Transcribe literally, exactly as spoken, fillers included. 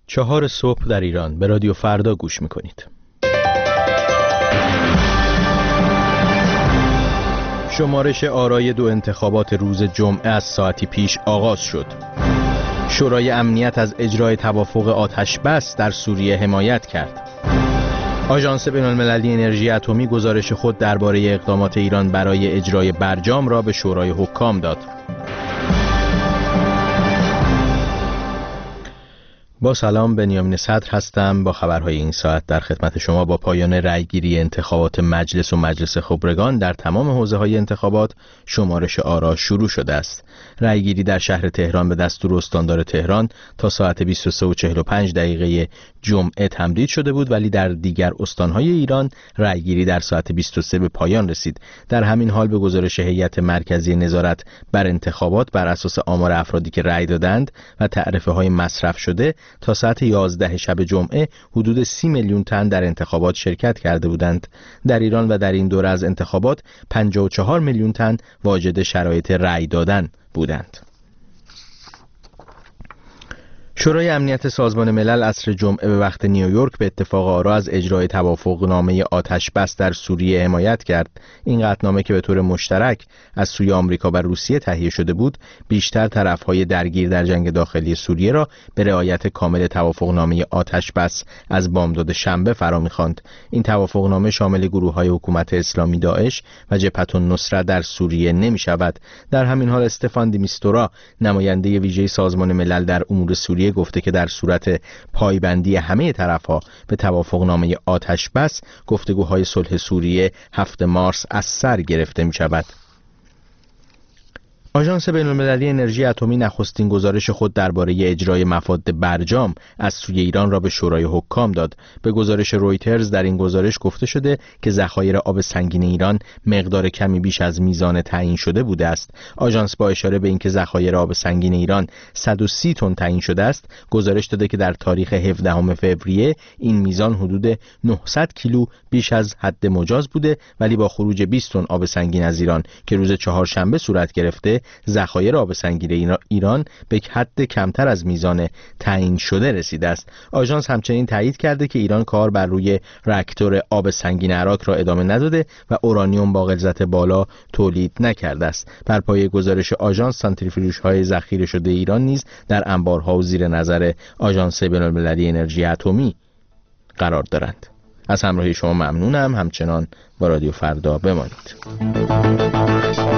چهار صبح در ایران به رادیو فردا گوش میکنید. شمارش آرای دو انتخابات روز جمعه از ساعتی پیش آغاز شد. شورای امنیت از اجرای توافق آتش بس در سوریه حمایت کرد. آژانس بین‌المللی انرژی اتمی گزارش خود درباره اقدامات ایران برای اجرای برجام را به شورای حکام داد. با سلام، بنیامین صدر هستم. با خبرهای این ساعت در خدمت شما. با پایان رأیگیری انتخابات مجلس و مجلس خبرگان در تمام حوزه‌های انتخابات شمارش آرا شروع شده است. رأیگیری در شهر تهران به دستور استاندار تهران تا ساعت بیست و سه و چهل و پنج دقیقه جمعه تمدید شده بود، ولی در دیگر استان‌های ایران رأیگیری در ساعت بیست و سه به پایان رسید. در همین حال به گزارش هیئت مرکزی نظارت بر انتخابات بر اساس آمار افرادی که رأی دادند و تعرفه‌های مصرف شده تا ساعت یازده شب جمعه حدود سی میلیون تن در انتخابات شرکت کرده بودند. در ایران و در این دوره از انتخابات پنجاه و چهار میلیون تن واجد شرایط رأی دادن بودند. شورای امنیت سازمان ملل عصر جمعه به وقت نیویورک به اتفاق آرا از اجرای توافقنامه آتش بس در سوریه حمایت کرد. این قطعنامه که به طور مشترک از سوی آمریکا و روسیه تهیه شده بود، بیشتر طرف‌های درگیر در جنگ داخلی سوریه را به رعایت کامل توافقنامه آتش بس از بامداد شنبه فرا می‌خواند. این توافقنامه شامل گروه‌های حکومت اسلامی داعش و جبهة النصرة در سوریه نمی‌شود. در همین حال استفان دیمیستورا، نماینده ویژه سازمان ملل در امور سوریه، گفته که در صورت پایبندی همه طرف‌ها به توافقنامه آتش بس، گفتگوهای صلح سوریه هفتم مارس از سر گرفته می‌شود. آژانس بین‌المللی انرژی اتمی نخستین گزارش خود درباره اجرای مفاد برجام از سوی ایران را به شورای حکام داد. به گزارش رویترز در این گزارش گفته شده که ذخایر آب سنگین ایران مقدار کمی بیش از میزان تعیین شده بوده است. آژانس با اشاره به اینکه ذخایر آب سنگین ایران صد و سی تن تعیین شده است، گزارش داده که در تاریخ هفدهم فوریه این میزان حدود نهصد کیلو بیش از حد مجاز بوده، ولی با خروج بیست تن آب سنگین از ایران که روز چهارشنبه صورت گرفته، ذخایر آب سنگین ایران به حد کمتر از میزان تعیین شده رسیده است. آژانس همچنین تایید کرده که ایران کار بر روی راکتور آب سنگین عراق را ادامه نداده و اورانیوم با غلظت بالا تولید نکرده است. بر پایه گزارش آژانس، سانتریفیوژهای ذخیره شده ایران نیز در انبارها و زیر نظر آژانس بین‌المللی انرژی اتمی قرار دارند. از همراهی شما ممنونم. همچنان با رادیو فردا بمانید.